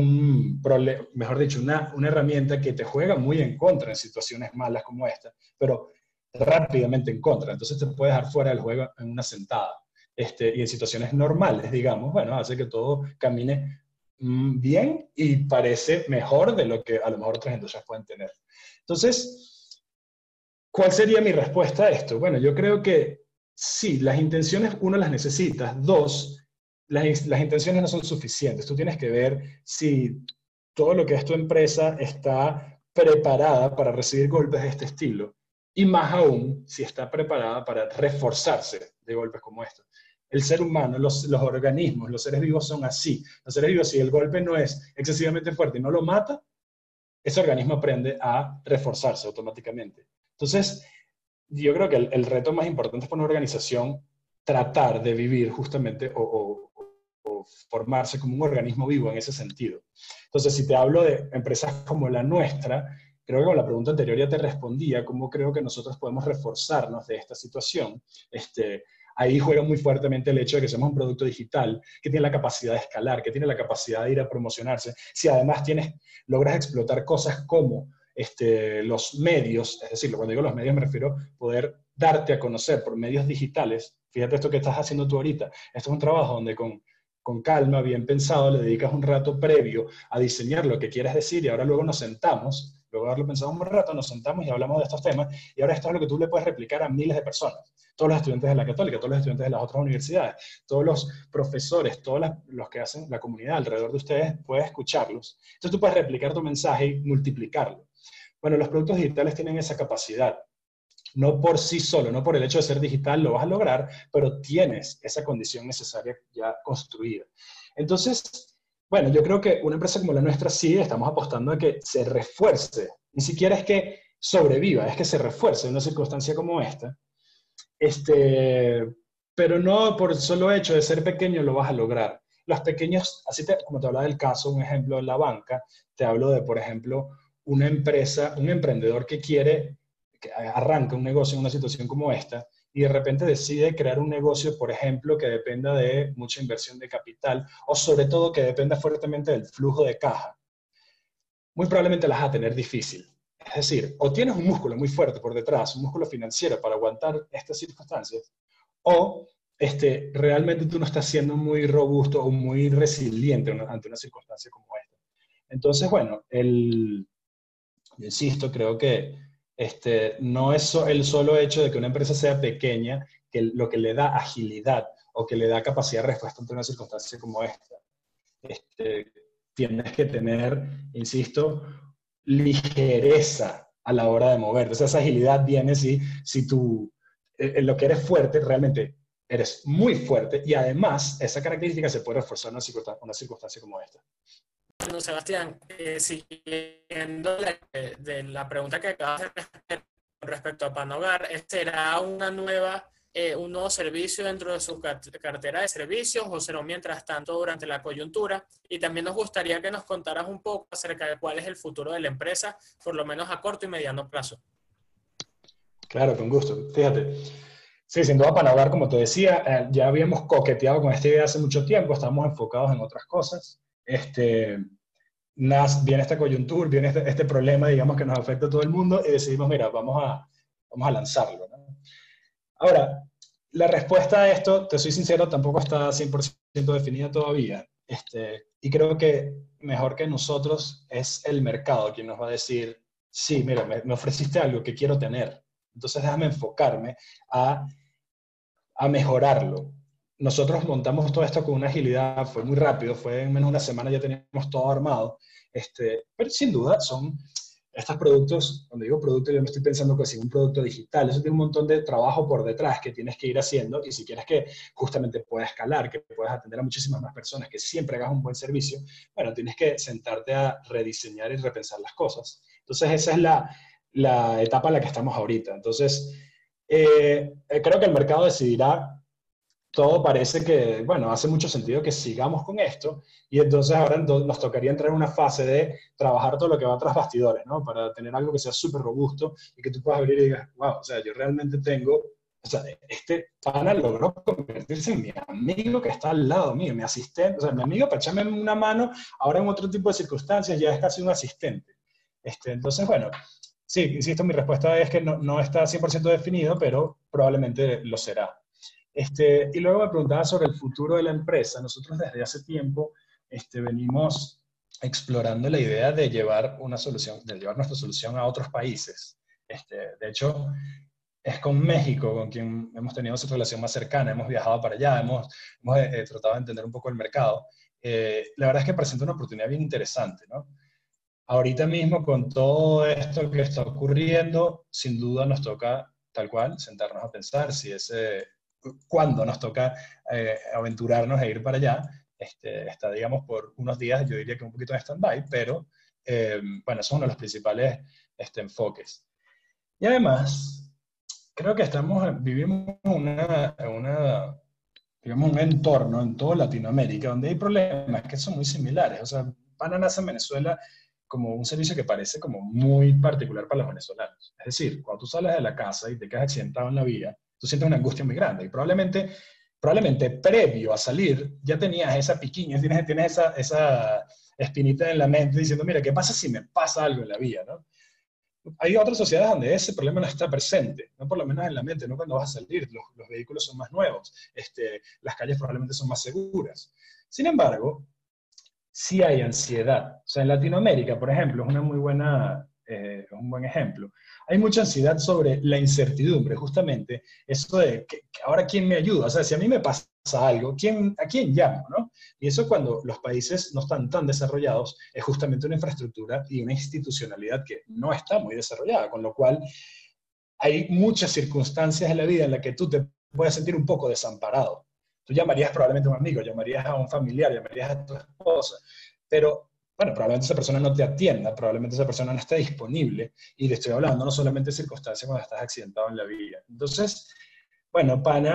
S4: mejor dicho, una herramienta que te juega muy en contra en situaciones malas como esta, pero rápidamente en contra. Entonces te puede dejar fuera del juego en una sentada. Y en situaciones normales, digamos, bueno, hace que todo camine bien y parece mejor de lo que a lo mejor otras industrias pueden tener. Entonces, ¿cuál sería mi respuesta a esto? Bueno, yo creo que sí, las intenciones, uno las necesita. Dos, las intenciones no son suficientes. Tú tienes que ver si todo lo que es tu empresa está preparada para recibir golpes de este estilo. Y más aún, si está preparada para reforzarse de golpes como estos. El ser humano, los organismos, los seres vivos son así. Los seres vivos, si el golpe no es excesivamente fuerte y no lo mata, ese organismo aprende a reforzarse automáticamente. Entonces, yo creo que el reto más importante es para una organización tratar de vivir justamente o formarse como un organismo vivo en ese sentido. Entonces, si te hablo de empresas como la nuestra, creo que con la pregunta anterior ya te respondía cómo creo que nosotros podemos reforzarnos de esta situación. Ahí juega muy fuertemente el hecho de que somos un producto digital que tiene la capacidad de escalar, que tiene la capacidad de ir a promocionarse. Si además logras explotar cosas como los medios, es decir, cuando digo los medios me refiero a poder darte a conocer por medios digitales. Fíjate esto que estás haciendo tú ahorita. Esto es un trabajo donde con calma, bien pensado, le dedicas un rato previo a diseñar lo que quieres decir y ahora luego nos sentamos, luego de haberlo pensado un rato, nos sentamos y hablamos de estos temas y ahora esto es lo que tú le puedes replicar a miles de personas. Todos los estudiantes de la Católica, todos los estudiantes de las otras universidades, todos los profesores, todos los que hacen la comunidad alrededor de ustedes, puedes escucharlos. Entonces tú puedes replicar tu mensaje y multiplicarlo. Bueno, los productos digitales tienen esa capacidad. No por sí solo, no por el hecho de ser digital lo vas a lograr, pero tienes esa condición necesaria ya construida. Entonces, bueno, yo creo que una empresa como la nuestra sí estamos apostando a que se refuerce. Ni siquiera es que sobreviva, es que se refuerce en una circunstancia como esta. Pero no por el solo hecho de ser pequeño lo vas a lograr. los pequeños, como te hablaba del caso, un ejemplo de la banca, te hablo de, por ejemplo, una empresa, un emprendedor que arranca un negocio en una situación como esta, y de repente decide crear un negocio, por ejemplo, que dependa de mucha inversión de capital, o sobre todo que dependa fuertemente del flujo de caja, muy probablemente las vas a tener difícil. Es decir, o tienes un músculo muy fuerte por detrás, un músculo financiero para aguantar estas circunstancias, o realmente tú no estás siendo muy robusto o muy resiliente ante una circunstancia como esta. Entonces, bueno, insisto, creo que no es el solo hecho de que una empresa sea pequeña que lo que le da agilidad o que le da capacidad de respuesta ante una circunstancia como esta. Tienes que tener, insisto, ligereza a la hora de moverte. O sea, esa agilidad viene si tú, en lo que eres fuerte, realmente eres muy fuerte, y además esa característica se puede reforzar en una circunstancia como esta.
S6: Bueno, Sebastián, siguiendo de la pregunta que acabas de responder con respecto a Panhogar, ¿será un nuevo servicio dentro de su cartera de servicios o será mientras tanto durante la coyuntura? Y también nos gustaría que nos contaras un poco acerca de cuál es el futuro de la empresa, por lo menos a corto y mediano plazo.
S4: Claro, con gusto. Fíjate. Sí, sin duda Panhogar, como te decía, ya habíamos coqueteado con esta idea hace mucho tiempo, estamos enfocados en otras cosas. Viene esta coyuntura, viene este problema, digamos, que nos afecta a todo el mundo, y decidimos, mira, vamos a lanzarlo, ¿no? Ahora, la respuesta a esto, te soy sincero, tampoco está 100% definida todavía. Y creo que mejor que nosotros es el mercado quien nos va a decir, sí, mira, me ofreciste algo que quiero tener, entonces déjame enfocarme a mejorarlo. Nosotros montamos todo esto con una agilidad, fue muy rápido, fue en menos de una semana ya teníamos todo armado, pero sin duda son estos productos. Cuando digo producto, yo no estoy pensando que sea un producto digital, eso tiene un montón de trabajo por detrás que tienes que ir haciendo, y si quieres que justamente pueda escalar, que puedas atender a muchísimas más personas, que siempre hagas un buen servicio, bueno, tienes que sentarte a rediseñar y repensar las cosas. Entonces esa es la etapa en la que estamos ahorita. Entonces, creo que el mercado decidirá. Todo parece que, bueno, hace mucho sentido que sigamos con esto, y entonces ahora nos tocaría entrar en una fase de trabajar todo lo que va tras bastidores, ¿no? Para tener algo que sea súper robusto y que tú puedas abrir y digas, wow, o sea, yo realmente o sea, este pana logró convertirse en mi amigo que está al lado mío, mi asistente, o sea, mi amigo para echarme una mano, ahora en otro tipo de circunstancias ya es casi un asistente. Entonces, bueno, sí, insisto, mi respuesta es que no está 100% definido, pero probablemente lo será. Y luego me preguntaba sobre el futuro de la empresa. Nosotros desde hace tiempo venimos explorando la idea de llevar nuestra solución a otros países. De hecho, es con México con quien hemos tenido esa relación más cercana, hemos viajado para allá, hemos tratado de entender un poco el mercado. La verdad es que presenta una oportunidad bien interesante, ¿no? Ahorita mismo, con todo esto que está ocurriendo, sin duda nos toca, tal cual, sentarnos a pensar cuándo nos toca aventurarnos e ir para allá. Está, digamos, por unos días, yo diría que un poquito en stand-by, pero bueno, eso es uno de los principales enfoques. Y además, creo que vivimos digamos, un entorno en toda Latinoamérica donde hay problemas que son muy similares. O sea, Pana nace en Venezuela como un servicio que parece como muy particular para los venezolanos. Es decir, cuando tú sales de la casa y te quedas accidentado en la vía, tú sientes una angustia muy grande, y probablemente previo a salir ya tenías esa piquiña, tienes esa espinita en la mente diciendo, mira, ¿qué pasa si me pasa algo en la vía, ¿no? Hay otras sociedades donde ese problema no está presente, no por lo menos en la mente, no cuando vas a salir, los vehículos son más nuevos, las calles probablemente son más seguras. Sin embargo, sí hay ansiedad. O sea, en Latinoamérica, por ejemplo, es un buen ejemplo. Hay mucha ansiedad sobre la incertidumbre, justamente eso de que ahora quién me ayuda. O sea, si a mí me pasa algo, ¿a quién llamo, no? Y eso, cuando los países no están tan desarrollados, es justamente una infraestructura y una institucionalidad que no está muy desarrollada, con lo cual hay muchas circunstancias en la vida en las que tú te puedes sentir un poco desamparado. Tú llamarías probablemente a un amigo, llamarías a un familiar, llamarías a tu esposa, pero bueno, probablemente esa persona no te atienda, probablemente esa persona no esté disponible, y te estoy hablando no solamente de circunstancias cuando estás accidentado en la vía. Entonces, bueno, Pana,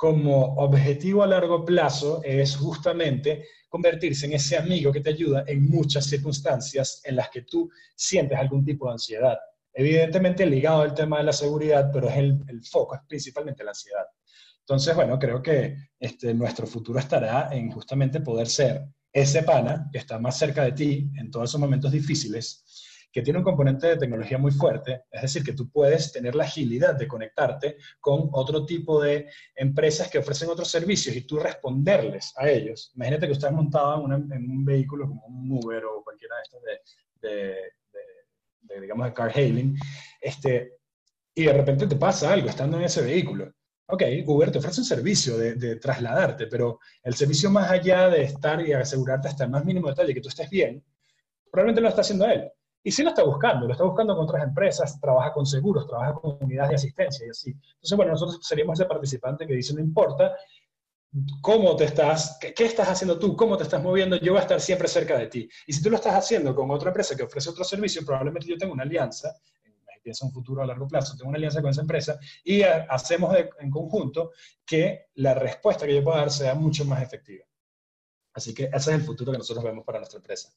S4: como objetivo a largo plazo es justamente convertirse en ese amigo que te ayuda en muchas circunstancias en las que tú sientes algún tipo de ansiedad. Evidentemente ligado al tema de la seguridad, pero es el foco es principalmente la ansiedad. Entonces, bueno, creo que nuestro futuro estará en justamente poder ser ese pana que está más cerca de ti en todos esos momentos difíciles, que tiene un componente de tecnología muy fuerte, es decir, que tú puedes tener la agilidad de conectarte con otro tipo de empresas que ofrecen otros servicios y tú responderles a ellos. Imagínate que estás montado en un vehículo como un Uber o cualquiera de estos digamos, de car hailing, y de repente te pasa algo estando en ese vehículo. Ok, Uber te ofrece un servicio de trasladarte, pero el servicio más allá de estar y asegurarte hasta el más mínimo detalle que tú estés bien, probablemente lo está haciendo él. Y sí lo está buscando con otras empresas, trabaja con seguros, trabaja con unidades de asistencia y así. Entonces, bueno, nosotros seríamos ese participante que dice, no importa cómo te estás, qué estás haciendo tú, cómo te estás moviendo, yo voy a estar siempre cerca de ti. Y si tú lo estás haciendo con otra empresa que ofrece otro servicio, probablemente yo tengo una alianza, piensa un futuro a largo plazo, tengo una alianza con esa empresa y hacemos en conjunto que la respuesta que yo pueda dar sea mucho más efectiva. Así que ese es el futuro que nosotros vemos para nuestra empresa.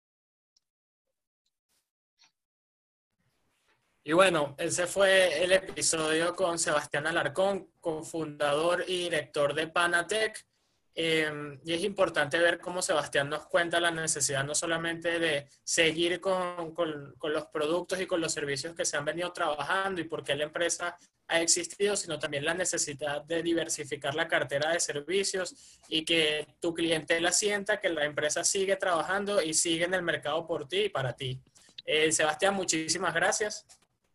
S6: Y bueno, ese fue el episodio con Sebastián Alarcón, cofundador y director de Panatec. Y es importante ver cómo Sebastián nos cuenta la necesidad no solamente de seguir con los productos y con los servicios que se han venido trabajando y por qué la empresa ha existido, sino también la necesidad de diversificar la cartera de servicios y que tu clientela sienta que la empresa sigue trabajando y sigue en el mercado por ti y para ti. Sebastián, muchísimas gracias.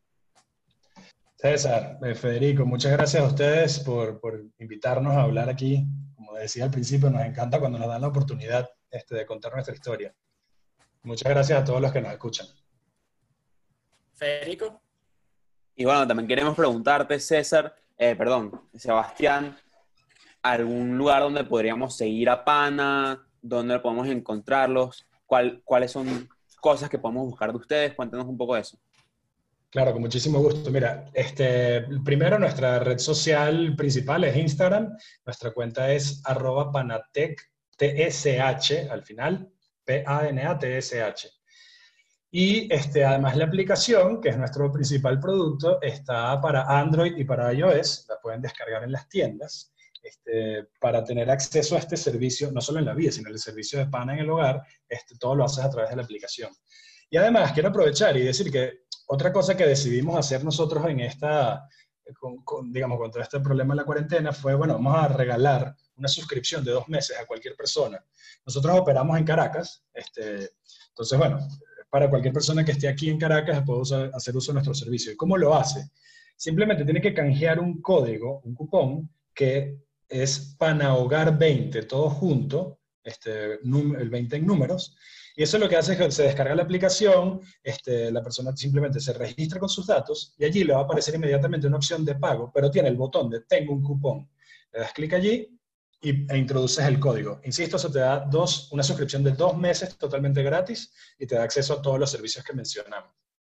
S4: César, Federico, muchas gracias a ustedes por invitarnos a hablar aquí. Como decía al principio, nos encanta cuando nos dan la oportunidad de contar nuestra historia. Muchas gracias a todos los que nos escuchan.
S6: Federico.
S3: Y bueno, también queremos preguntarte, Sebastián, ¿algún lugar donde podríamos seguir a Pana? ¿Dónde podemos encontrarlos? ¿Cuáles son cosas que podemos buscar de ustedes? Cuéntanos un poco de eso.
S4: Claro, con muchísimo gusto. Mira, primero nuestra red social principal es Instagram. Nuestra cuenta es @panatech, TSH al final, PANATSH. Y además la aplicación, que es nuestro principal producto, está para Android y para iOS. La pueden descargar en las tiendas para tener acceso a este servicio, no solo en la vía, sino el servicio de Pana en el hogar. Todo lo haces a través de la aplicación. Y además quiero aprovechar y decir que otra cosa que decidimos hacer nosotros en con todo este problema de la cuarentena fue, bueno, vamos a regalar una suscripción de 2 meses a cualquier persona. Nosotros operamos en Caracas, entonces, bueno, para cualquier persona que esté aquí en Caracas puede hacer uso de nuestro servicio. ¿Y cómo lo hace? Simplemente tiene que canjear un código, un cupón, que es PANAHOGAR20, todo junto, el 20 en números. Y eso lo que hace es que se descarga la aplicación, la persona simplemente se registra con sus datos y allí le va a aparecer inmediatamente una opción de pago, pero tiene el botón de tengo un cupón. Le das clic allí e introduces el código. Insisto, eso te da una suscripción de 2 meses totalmente gratis y te da acceso a todos los servicios que mencionamos.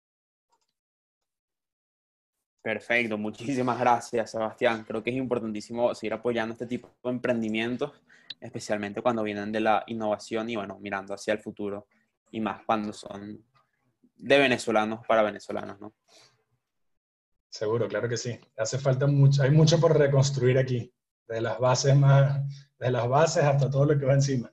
S3: Perfecto, muchísimas gracias, Sebastián. Creo que es importantísimo seguir apoyando este tipo de emprendimientos, especialmente cuando vienen de la innovación y, bueno, mirando hacia el futuro, y más cuando son de venezolanos para venezolanos, ¿no?
S4: Seguro, claro que sí. Hace falta mucho, hay mucho por reconstruir aquí, desde las bases hasta todo lo que va encima.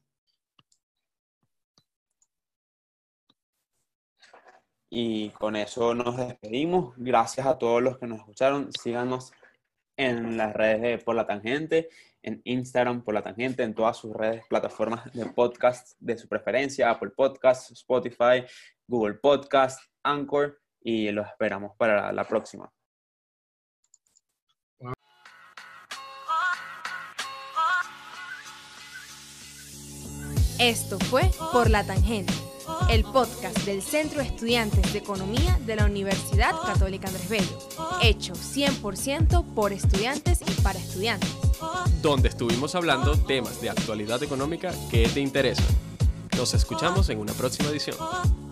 S3: Y con eso nos despedimos. Gracias a todos los que nos escucharon. Síganos en las redes de Por la Tangente, en Instagram Por la Tangente, en todas sus redes, plataformas de podcast de su preferencia, Apple Podcasts, Spotify, Google Podcasts, Anchor, y los esperamos para la próxima.
S1: Esto fue Por la Tangente, el podcast del Centro de Estudiantes de Economía de la Universidad Católica Andrés Bello, hecho 100% por estudiantes y para estudiantes.
S2: Donde estuvimos hablando temas de actualidad económica que te interesan. Nos escuchamos en una próxima edición.